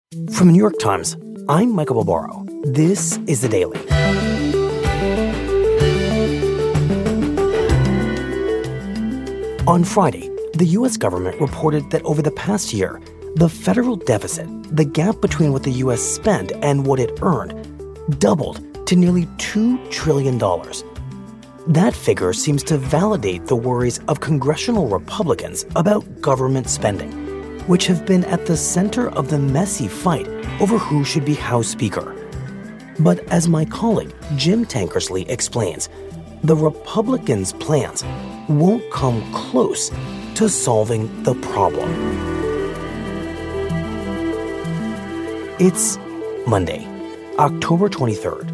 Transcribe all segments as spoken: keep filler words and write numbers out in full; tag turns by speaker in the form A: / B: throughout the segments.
A: From the New York Times, I'm Michael Barbaro. This is The Daily. On Friday, the U S government reported that over the past year, the federal deficit, the gap between what the U S spent and what it earned, doubled to nearly two trillion dollars. That figure seems to validate the worries of congressional Republicans about government spending, which have been at the center of the messy fight over who should be House Speaker. But as my colleague Jim Tankersley explains, the Republicans' plans won't come close to solving the problem. It's Monday, October twenty-third.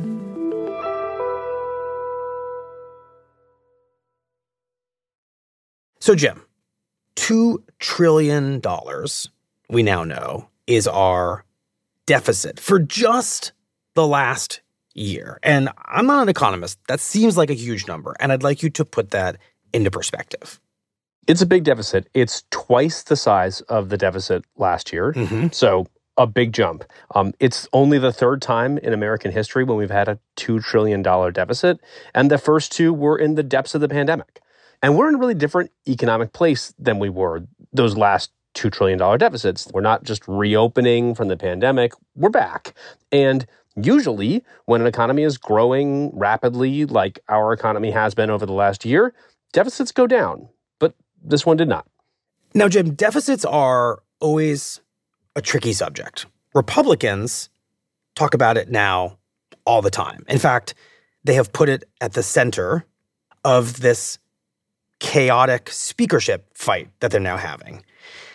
A: So, Jim, two trillion dollars, we now know, is our deficit for just the last year. And I'm not an economist. That seems like a huge number. And I'd like you to put that into perspective.
B: It's a big deficit. It's twice the size of the deficit last year.
A: Mm-hmm.
B: So a big jump. Um, it's only the third time in American history when we've had a two trillion dollars deficit. And the first two were in the depths of the pandemic. And we're in a really different economic place than we were those last two trillion dollars deficits. We're not just reopening from the pandemic. We're back. And usually when an economy is growing rapidly, like our economy has been over the last year, deficits go down. But this one did not.
A: Now, Jim, deficits are always a tricky subject. Republicans talk about it now all the time. In fact, they have put it at the center of this chaotic speakership fight that they're now having.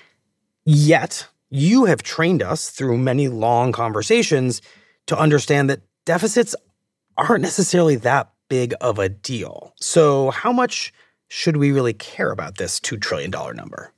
A: Yet, you have trained us through many long conversations to understand that deficits aren't necessarily that big of a deal. So how much should we really care about this two trillion dollars number?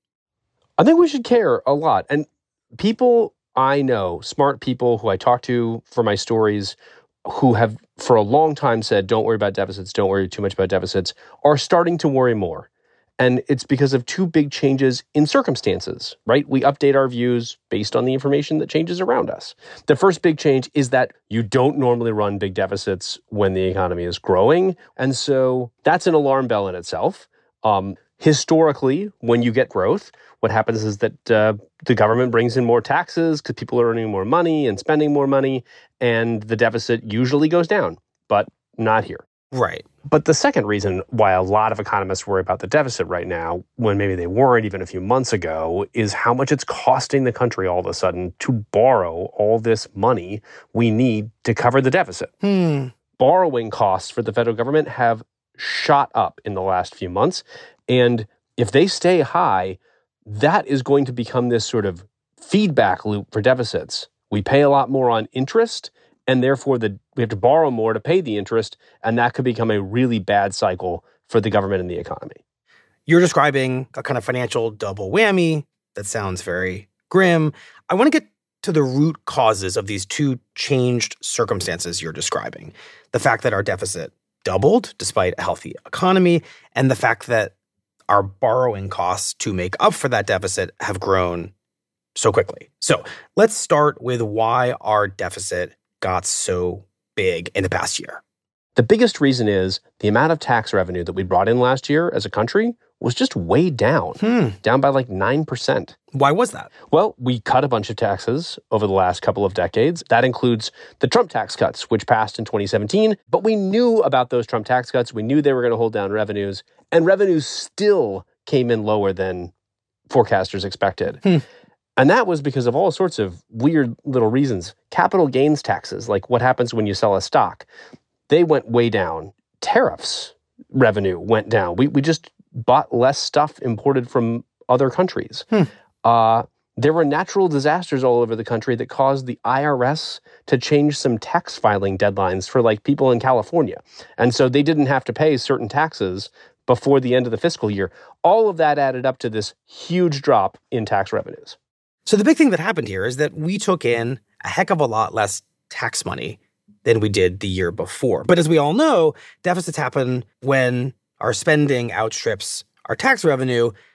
B: I think we should care a lot. And people I know, smart people who I talk to for my stories, who have for a long time said, don't worry about deficits, don't worry too much about deficits, are starting to worry more. And it's because of two big changes in circumstances, right? We update our views based on the information that changes around us. The first big change is that you don't normally run big deficits when the economy is growing. And so that's an alarm bell in itself. Um, historically, when you get growth, what happens is that uh, the government brings in more taxes because people are earning more money and spending more money, and the deficit usually goes down, but not here.
A: Right.
B: But the second reason why a lot of economists worry about the deficit right now, when maybe they weren't even a few months ago, is how much it's costing the country all of a sudden to borrow all this money we need to cover the deficit.
A: Hmm.
B: Borrowing costs for the federal government have shot up in the last few months. And if they stay high, that is going to become this sort of feedback loop for deficits. We pay a lot more on interest, and therefore the, we have to borrow more to pay the interest, and that could become a really bad cycle for the government and the economy.
A: You're describing a kind of financial double whammy that sounds very grim. I want to get to the root causes of these two changed circumstances you're describing. The fact that our deficit doubled despite a healthy economy, and the fact that our borrowing costs to make up for that deficit have grown so quickly. So let's start with why our deficit got so big in the past year.
B: The biggest reason is the amount of tax revenue that we brought in last year as a country was just way down,
A: Hmm.
B: down by like nine percent.
A: Why was that?
B: Well, we cut a bunch of taxes over the last couple of decades. That includes the Trump tax cuts, which passed in twenty seventeen. But we knew about those Trump tax cuts. We knew they were going to hold down revenues. And revenues still came in lower than forecasters expected.
A: Hmm.
B: And that was because of all sorts of weird little reasons. Capital gains taxes, like what happens when you sell a stock, they went way down. Tariffs revenue went down. We we just bought less stuff imported from other countries.
A: Hmm.
B: Uh, there were natural disasters all over the country that caused the I R S to change some tax filing deadlines for like people in California. And so they didn't have to pay certain taxes before the end of the fiscal year. All of that added up to this huge drop in tax revenues.
A: So the big thing that happened here is that we took in a heck of a lot less tax money than we did the year before. But as we all know, deficits happen when our spending outstrips our tax revenue.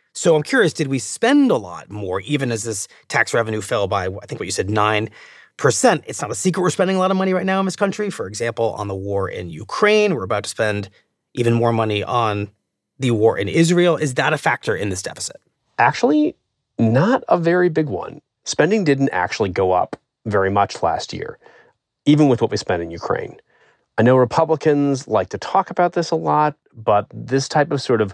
A: So I'm curious, did we spend a lot more, even as this tax revenue fell by, I think what you said, nine percent? It's not a secret we're spending a lot of money right now in this country. For example, on the war in Ukraine, we're about to spend even more money on the war in Israel. Is that a factor in this deficit?
B: Actually, not a very big one. Spending didn't actually go up very much last year, even with what we spent in Ukraine. I know Republicans like to talk about this a lot, but this type of sort of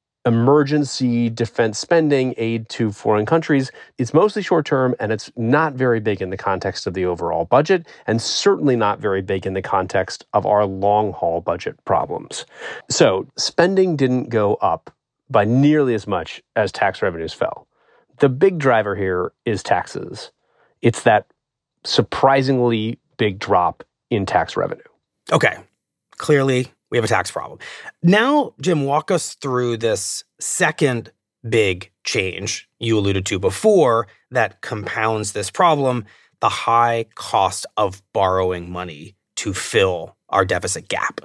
B: emergency defense spending, aid to foreign countries, it's mostly short-term, and it's not very big in the context of the overall budget, and certainly not very big in the context of our long-haul budget problems. So spending didn't go up by nearly as much as tax revenues fell. The big driver here is taxes. It's that surprisingly big drop in tax revenue.
A: Okay, clearly we have a tax problem. Now, Jim, walk us through this second big change you alluded to before that compounds this problem, the high cost of borrowing money to fill our deficit gap.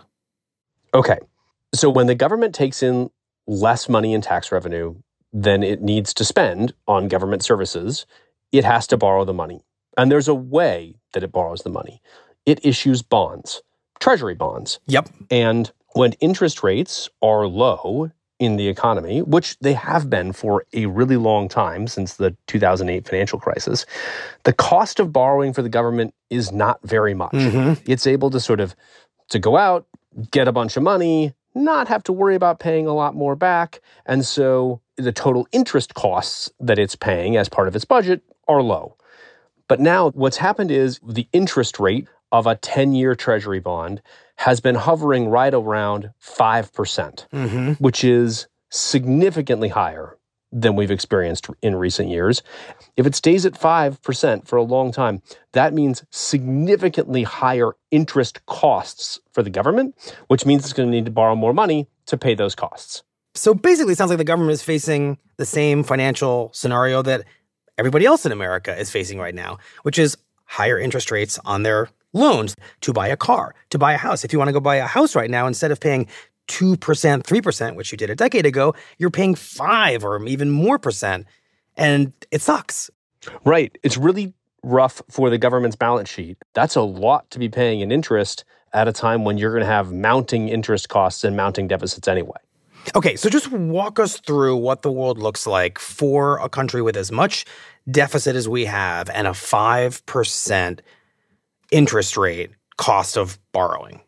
B: Okay, so when the government takes in less money in tax revenue than it needs to spend on government services, it has to borrow the money. And there's a way that it borrows the money. It issues bonds. Treasury bonds.
A: Yep.
B: And when interest rates are low in the economy, which they have been for a really long time since the two thousand eight financial crisis, the cost of borrowing for the government is not very much. Mm-hmm. It's able to sort of to go out, get a bunch of money, not have to worry about paying a lot more back. And so the total interest costs that it's paying as part of its budget are low. But now what's happened is the interest rate of a ten-year Treasury bond has been hovering right around five percent, mm-hmm. which is significantly higher than we've experienced in recent years. If it stays at five percent for a long time, that means significantly higher interest costs for the government, which means it's going to need to borrow more money to pay those costs.
A: So basically, it sounds like the government is facing the same financial scenario that everybody else in America is facing right now, which is higher interest rates on their loans to buy a car, to buy a house. If you want to go buy a house right now, instead of paying two percent, three percent, which you did a decade ago, you're paying five or even more percent. And it sucks.
B: Right. It's really rough for the government's balance sheet. That's a lot to be paying in interest at a time when you're going to have mounting interest costs and mounting deficits anyway.
A: Okay, so just walk us through what the world looks like for a country with as much deficit as we have and a five percent interest rate cost of borrowing.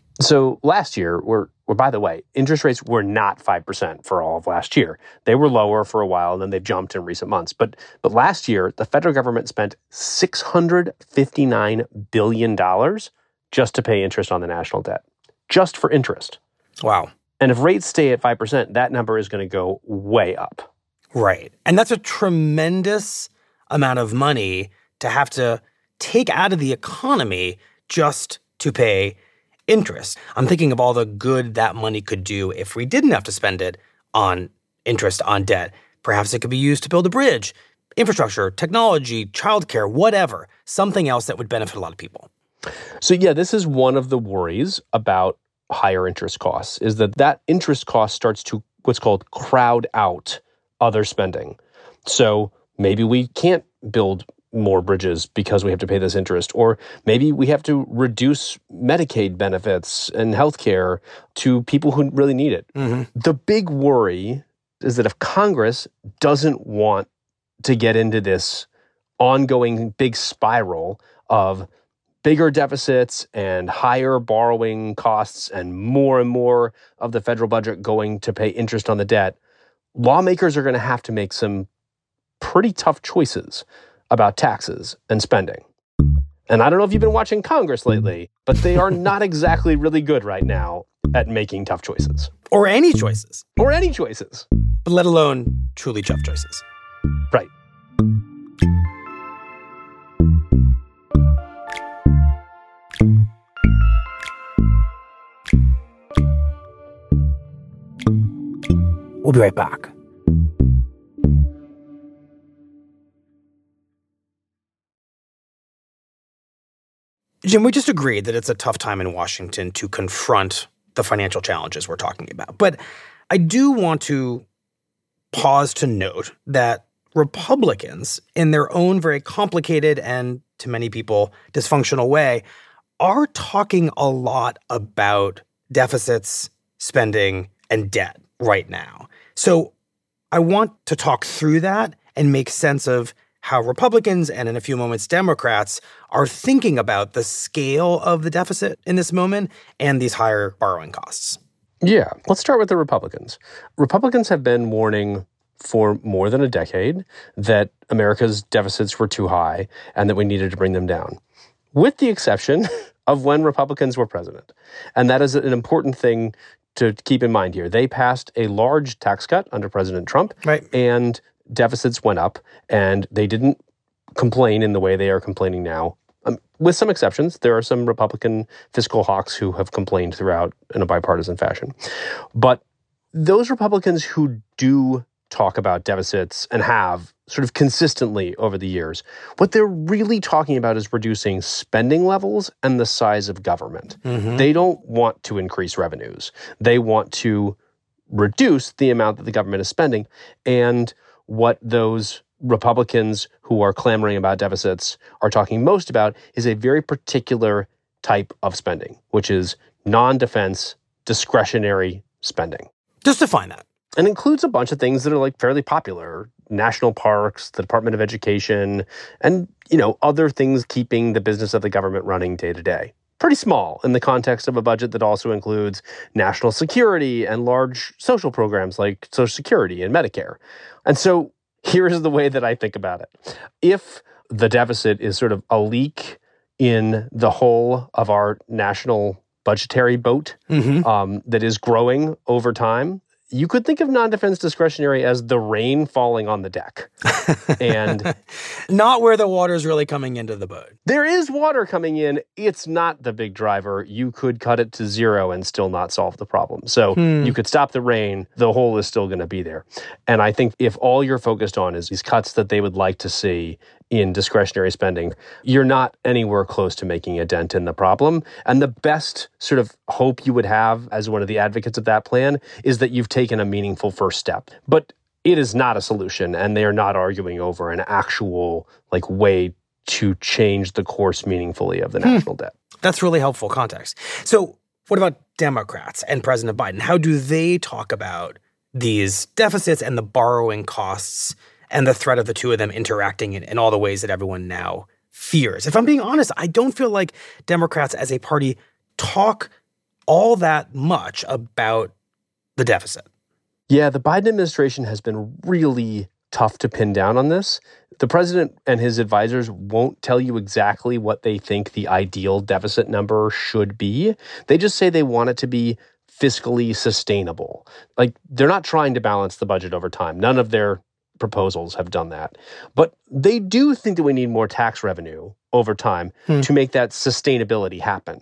B: So last year, we're, we're, by the way, interest rates were not five percent for all of last year. They were lower for a while, and then they've jumped in recent months. But but last year, the federal government spent six hundred fifty-nine billion dollars just to pay interest on the national debt, just for interest.
A: Wow.
B: And if rates stay at five percent, that number is going to go way up.
A: Right. And that's a tremendous amount of money to have to take out of the economy just to pay interest. I'm thinking of all the good that money could do if we didn't have to spend it on interest on debt. Perhaps it could be used to build a bridge, infrastructure, technology, childcare, whatever. Something else that would benefit a lot of people.
B: So yeah, this is one of the worries about higher interest costs, is that that interest cost starts to what's called crowd out other spending. So maybe we can't build more bridges because we have to pay this interest, or maybe we have to reduce Medicaid benefits and healthcare to people who really need it. Mm-hmm. The big worry is that if Congress doesn't want to get into this ongoing big spiral of bigger deficits and higher borrowing costs and more and more of the federal budget going to pay interest on the debt, lawmakers are going to have to make some pretty tough choices about taxes and spending. And I don't know if you've been watching Congress lately, but they are not exactly really good right now at making tough choices.
A: Or any choices.
B: Or any choices.
A: But let alone truly tough choices.
B: Right.
A: We'll be right back. Jim, we just agreed that it's a tough time in Washington to confront the financial challenges we're talking about. But I do want to pause to note that Republicans, in their own very complicated and, to many people, dysfunctional way, are talking a lot about deficits, spending, and debt right now. So I want to talk through that and make sense of how Republicans and, in a few moments, Democrats are thinking about the scale of the deficit in this moment and these higher borrowing costs.
B: Yeah, let's start with the Republicans. Republicans have been warning for more than a decade that America's deficits were too high and that we needed to bring them down, with the exception of when Republicans were president. And that is an important thing to keep in mind here. They passed a large tax cut under President Trump,
A: right,
B: and deficits went up, and they didn't complain in the way they are complaining now. Um, with some exceptions, there are some Republican fiscal hawks who have complained throughout in a bipartisan fashion. But those Republicans who do talk about deficits and have sort of consistently over the years, what they're really talking about is reducing spending levels and the size of government. Mm-hmm. They don't want to increase revenues. They want to reduce the amount that the government is spending. And what those Republicans who are clamoring about deficits are talking most about is a very particular type of spending, which is non-defense discretionary spending.
A: Just define that.
B: And includes a bunch of things that are like fairly popular: national parks, the Department of Education, and, you know, other things keeping the business of the government running day to day. Pretty small in the context of a budget that also includes national security and large social programs like Social Security and Medicare. And so here's the way that I think about it. If the deficit is sort of a leak in the whole of our national budgetary boat mm-hmm. um, that is growing over time, you could think of non-defense discretionary as the rain falling on the deck. And
A: not where the water's really coming into the boat.
B: There is water coming in. It's not the big driver. You could cut it to zero and still not solve the problem. So hmm. you could stop the rain. The hole is still going to be there. And I think if all you're focused on is these cuts that they would like to see in discretionary spending, you're not anywhere close to making a dent in the problem. And the best sort of hope you would have as one of the advocates of that plan is that you've taken a meaningful first step. But it is not a solution, and they are not arguing over an actual like way to change the course meaningfully of the hmm. national debt.
A: That's really helpful context. So what about Democrats and President Biden? How do they talk about these deficits and the borrowing costs and the threat of the two of them interacting in, in all the ways that everyone now fears? If I'm being honest, I don't feel like Democrats as a party talk all that much about the deficit.
B: Yeah, the Biden administration has been really tough to pin down on this. The president and his advisors won't tell you exactly what they think the ideal deficit number should be. They just say they want it to be fiscally sustainable. Like, they're not trying to balance the budget over time. None of their proposals have done that. But they do think that we need more tax revenue over time hmm. to make that sustainability happen.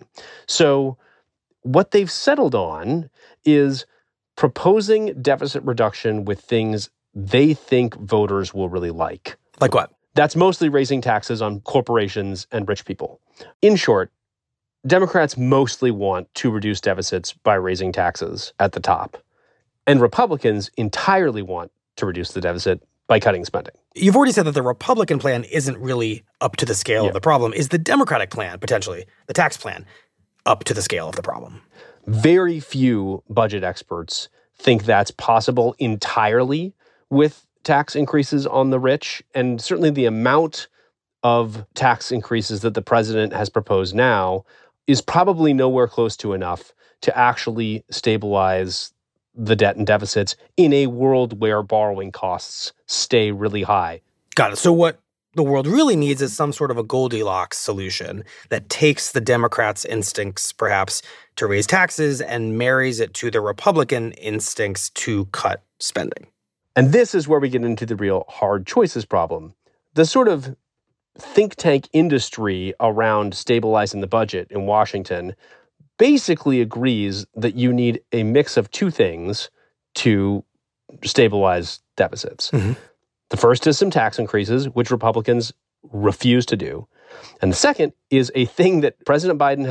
B: So what they've settled on is proposing deficit reduction with things they think voters will really like.
A: Like what?
B: That's mostly raising taxes on corporations and rich people. In short, Democrats mostly want to reduce deficits by raising taxes at the top. And Republicans entirely want to reduce the deficit by cutting spending.
A: You've already said that the Republican plan isn't really up to the scale yeah. of the problem. Is the Democratic plan, potentially, the tax plan, up to the scale of the problem?
B: Very few budget experts think that's possible entirely with tax increases on the rich. And certainly the amount of tax increases that the president has proposed now is probably nowhere close to enough to actually stabilize the debt and deficits in a world where borrowing costs stay really high.
A: Got it. So what the world really needs is some sort of a Goldilocks solution that takes the Democrats' instincts, perhaps, to raise taxes and marries it to the Republican instincts to cut spending.
B: And this is where we get into the real hard choices problem. The sort of think tank industry around stabilizing the budget in Washington basically agrees that you need a mix of two things to stabilize deficits. Mm-hmm. The first is some tax increases, which Republicans refuse to do. And the second is a thing that President Biden has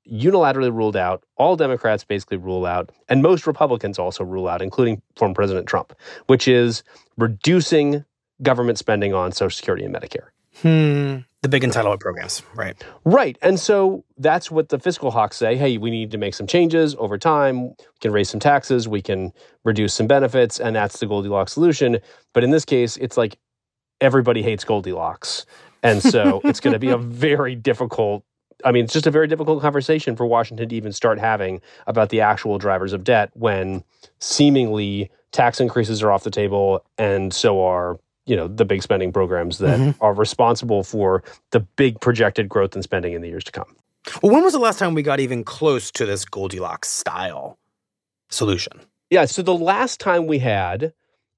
B: unilaterally ruled out. All Democrats basically rule out, and most Republicans also rule out, including former President Trump, which is reducing government spending on Social Security and Medicare.
A: Hmm. The big entitlement programs, right?
B: Right. And so that's what the fiscal hawks say. Hey, we need to make some changes over time. We can raise some taxes. We can reduce some benefits. And that's the Goldilocks solution. But in this case, it's like everybody hates Goldilocks. And so it's going to be a very difficult, I mean, it's just a very difficult conversation for Washington to even start having about the actual drivers of debt when seemingly tax increases are off the table and so are, you know, the big spending programs that mm-hmm. are responsible for the big projected growth in spending in the years to come.
A: Well, when was the last time we got even close to this Goldilocks style solution?
B: Yeah, so the last time we had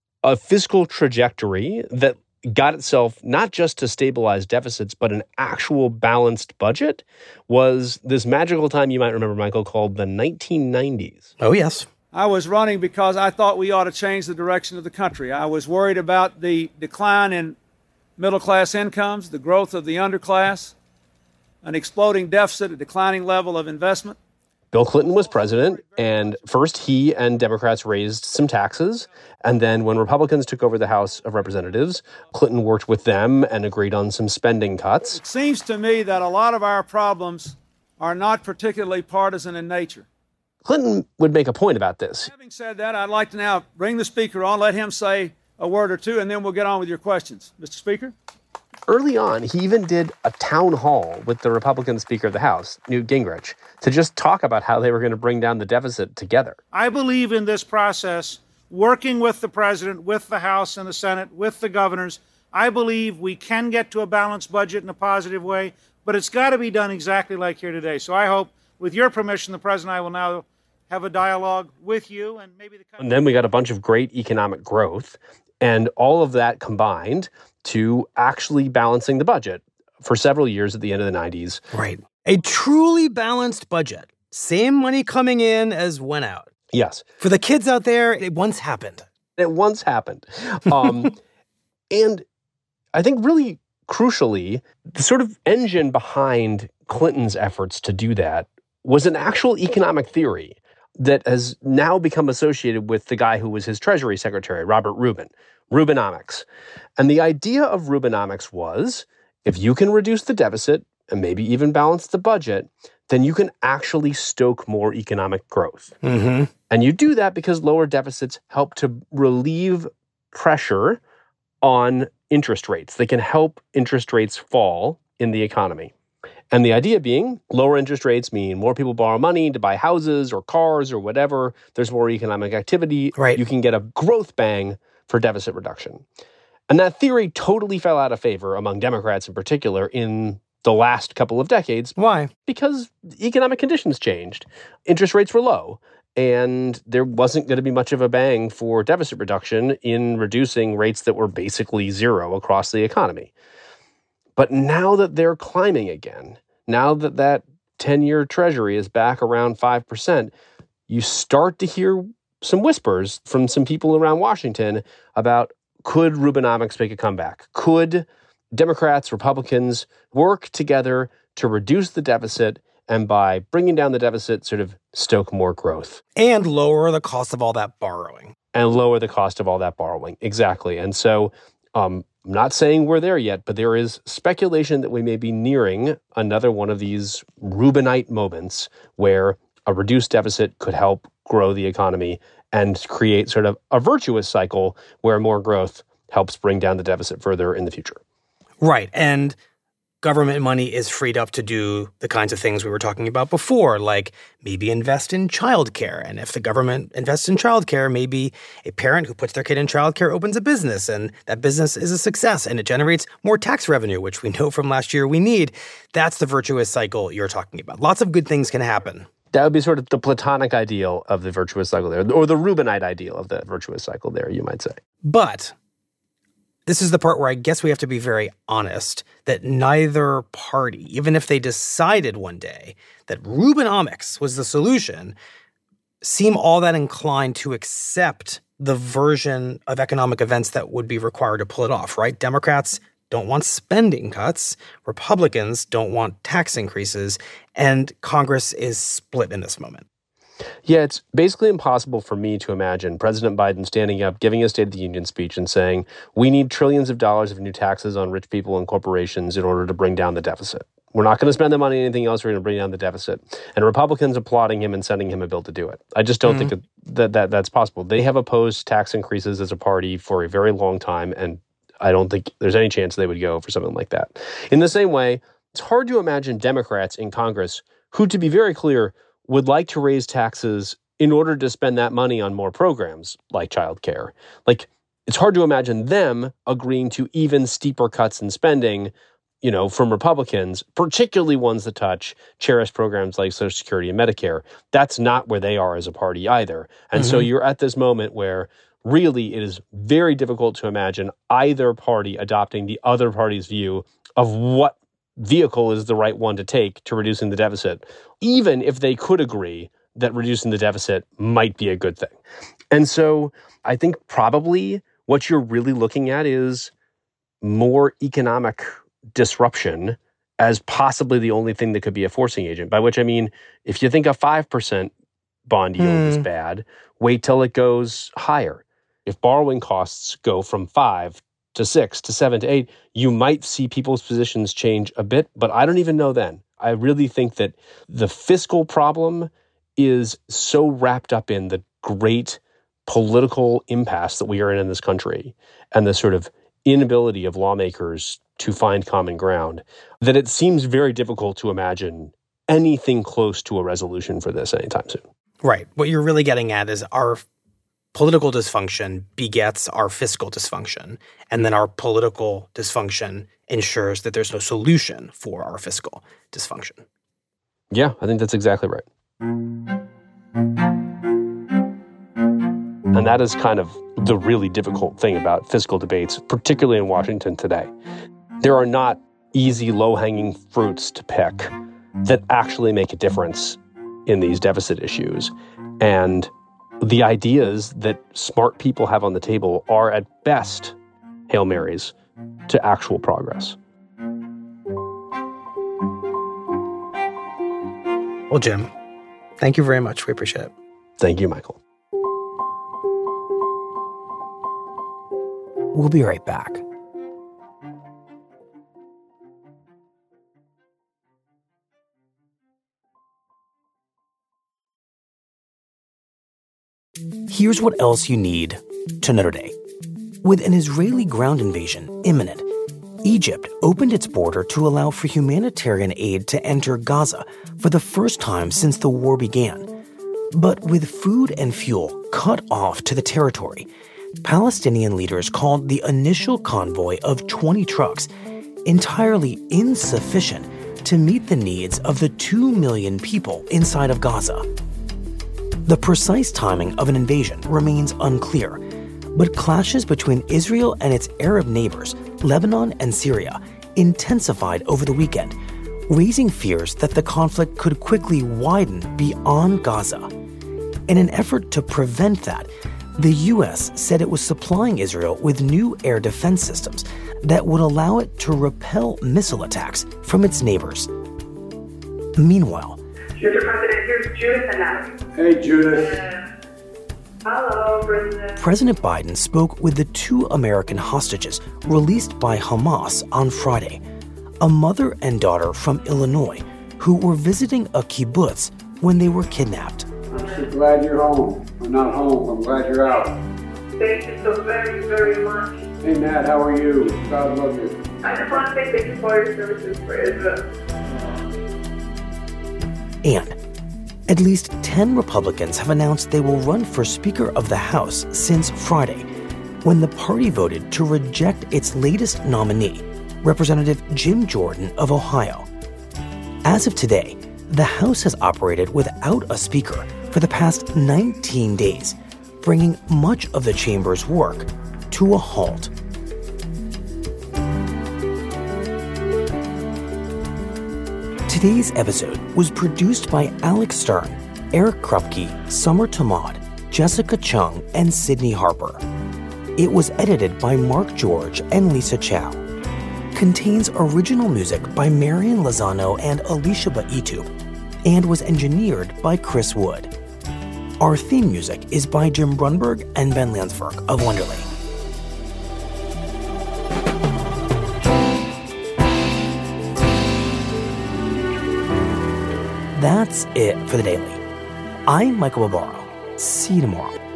B: a fiscal trajectory that got itself not just to stabilize deficits, but an actual balanced budget was this magical time you might remember, Michael, called the nineteen nineties.
A: Oh, yes.
C: I was running because I thought we ought to change the direction of the country. I was worried about the decline in middle-class incomes, the growth of the underclass, an exploding deficit, a declining level of investment.
B: Bill Clinton was president, and first he and Democrats raised some taxes, and then when Republicans took over the House of Representatives, Clinton worked with them and agreed on some spending cuts.
C: It seems to me that a lot of our problems are not particularly partisan in nature.
B: Clinton would make a point about this.
C: Having said that, I'd like to now bring the speaker on, let him say a word or two, and then we'll get on with your questions. Mister Speaker?
B: Early on, he even did a town hall with the Republican Speaker of the House, Newt Gingrich, to just talk about how they were going to bring down the deficit together.
D: I believe in this process, working with the president, with the House and the Senate, with the governors. I believe we can get to a balanced budget in a positive way, but it's got to be done exactly like here today. So I hope, with your permission, the president and I will now have a dialogue with you and maybe the country.
B: And then we got a bunch of great economic growth, and all of that combined to actually balancing the budget for several years at the end of the nineties.
A: Right. A truly balanced budget. Same money coming in as went out.
B: Yes.
A: For the kids out there, it once happened.
B: It once happened. Um, and I think really crucially, the sort of engine behind Clinton's efforts to do that was an actual economic theory that has now become associated with the guy who was his Treasury Secretary, Robert Rubin, Rubinomics. And the idea of Rubinomics was, if you can reduce the deficit and maybe even balance the budget, then you can actually stoke more economic growth.
A: Mm-hmm.
B: And you do that because lower deficits help to relieve pressure on interest rates. They can help interest rates fall in the economy. And the idea being, lower interest rates mean more people borrow money to buy houses or cars or whatever. There's more economic activity.
A: Right.
B: You can get a growth bang for deficit reduction. And that theory totally fell out of favor among Democrats in particular in the last couple of decades.
A: Why?
B: Because economic conditions changed. Interest rates were low, and there wasn't going to be much of a bang for deficit reduction in reducing rates that were basically zero across the economy. But now that they're climbing again, now that that ten-year Treasury is back around five percent, you start to hear some whispers from some people around Washington about, could Rubinomics make a comeback? Could Democrats, Republicans work together to reduce the deficit and by bringing down the deficit sort of stoke more growth?
A: And lower the cost of all that borrowing.
B: And lower the cost of all that borrowing. Exactly. And so um, I'm not saying we're there yet, but there is speculation that we may be nearing another one of these Rubinite moments where a reduced deficit could help grow the economy and create sort of a virtuous cycle where more growth helps bring down the deficit further in the future.
A: Right. And government money is freed up to do the kinds of things we were talking about before, like maybe invest in childcare. And if the government invests in childcare, maybe a parent who puts their kid in childcare opens a business, and that business is a success, and it generates more tax revenue, which we know from last year we need. That's the virtuous cycle you're talking about. Lots of good things can happen.
B: That would be sort of the Platonic ideal of the virtuous cycle there, or the Rubinite ideal of the virtuous cycle there, you might say.
A: But this is the part where I guess we have to be very honest that neither party, even if they decided one day that Rubinomics was the solution, seem all that inclined to accept the version of economic events that would be required to pull it off, right? Democrats
E: don't want spending cuts, Republicans don't want tax increases, and Congress is split in this moment.
B: Yeah, it's basically impossible for me to imagine President Biden standing up, giving a State of the Union speech and saying, we need trillions of dollars of new taxes on rich people and corporations in order to bring down the deficit. We're not going to spend the money on anything else. We're going to bring down the deficit. And Republicans applauding him and sending him a bill to do it. I just don't mm-hmm. think that, that that's possible. They have opposed tax increases as a party for a very long time, and I don't think there's any chance they would go for something like that. In the same way, it's hard to imagine Democrats in Congress who, to be very clear, would like to raise taxes in order to spend that money on more programs like childcare. Like, it's hard to imagine them agreeing to even steeper cuts in spending, you know, from Republicans, particularly ones that touch cherished programs like Social Security and Medicare. That's not where they are as a party either. And mm-hmm. so you're at this moment where really it is very difficult to imagine either party adopting the other party's view of what vehicle is the right one to take to reducing the deficit, even if they could agree that reducing the deficit might be a good thing. And so I think probably what you're really looking at is more economic disruption as possibly the only thing that could be a forcing agent, by which I mean, if you think a five percent bond yield mm. is bad, wait till it goes higher. If borrowing costs go from five to six to seven to eight, you might see people's positions change a bit, but I don't even know then. I really think that the fiscal problem is so wrapped up in the great political impasse that we are in in this country and the sort of inability of lawmakers to find common ground that it seems very difficult to imagine anything close to a resolution for this anytime soon.
E: Right. What you're really getting at is our political dysfunction begets our fiscal dysfunction, and then our political dysfunction ensures that there's no solution for our fiscal dysfunction.
B: Yeah, I think that's exactly right. And that is kind of the really difficult thing about fiscal debates, particularly in Washington today. There are not easy, low-hanging fruits to pick that actually make a difference in these deficit issues. And the ideas that smart people have on the table are at best Hail Marys to actual progress.
E: Well, Jim, thank you very much. We appreciate it.
B: Thank you, Michael.
A: We'll be right back. Here's what else you need to know today. With an Israeli ground invasion imminent, Egypt opened its border to allow for humanitarian aid to enter Gaza for the first time since the war began. But with food and fuel cut off to the territory, Palestinian leaders called the initial convoy of twenty trucks entirely insufficient to meet the needs of the two million people inside of Gaza. The precise timing of an invasion remains unclear, but clashes between Israel and its Arab neighbors, Lebanon and Syria, intensified over the weekend, raising fears that the conflict could quickly widen beyond Gaza. In an effort to prevent that, the U S said it was supplying Israel with new air defense systems that would allow it to repel missile attacks from its neighbors. Meanwhile,
F: Mister President, here's Judith and Natalie.
G: Hey, Judith.
F: Uh, hello, President.
A: President Biden spoke with the two American hostages released by Hamas on Friday, a mother and daughter from Illinois who were visiting a kibbutz when they were kidnapped.
G: I'm so glad you're home. I'm not home. I'm glad you're out.
F: Thank you so very, very much.
G: Hey, Nat, how are you? God love you.
F: I just want to say thank you for your services for Israel.
A: And at least ten Republicans have announced they will run for Speaker of the House since Friday, when the party voted to reject its latest nominee, Representative Jim Jordan of Ohio. As of today, the House has operated without a Speaker for the past nineteen days, bringing much of the chamber's work to a halt. Today's episode was produced by Alex Stern, Eric Krupke, Summer Tamad, Jessica Chung, and Sydney Harper. It was edited by Mark George and Lisa Chow. contains original music by Marian Lozano and Alicia Baitu, and was engineered by Chris Wood. Our theme music is by Jim Brunberg and Ben Landsberg of Wonderly. That's it for the Daily. I'm Michael Barbaro. See you tomorrow.